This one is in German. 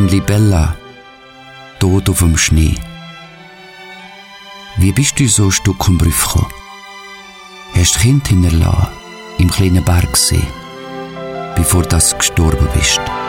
Ein Libella, tot auf dem Schnee. Wie bist du so ein Stück um Brüff gekommen? Hast du Kind hinterlassen, im kleinen Bergsee, bevor du gestorben bist?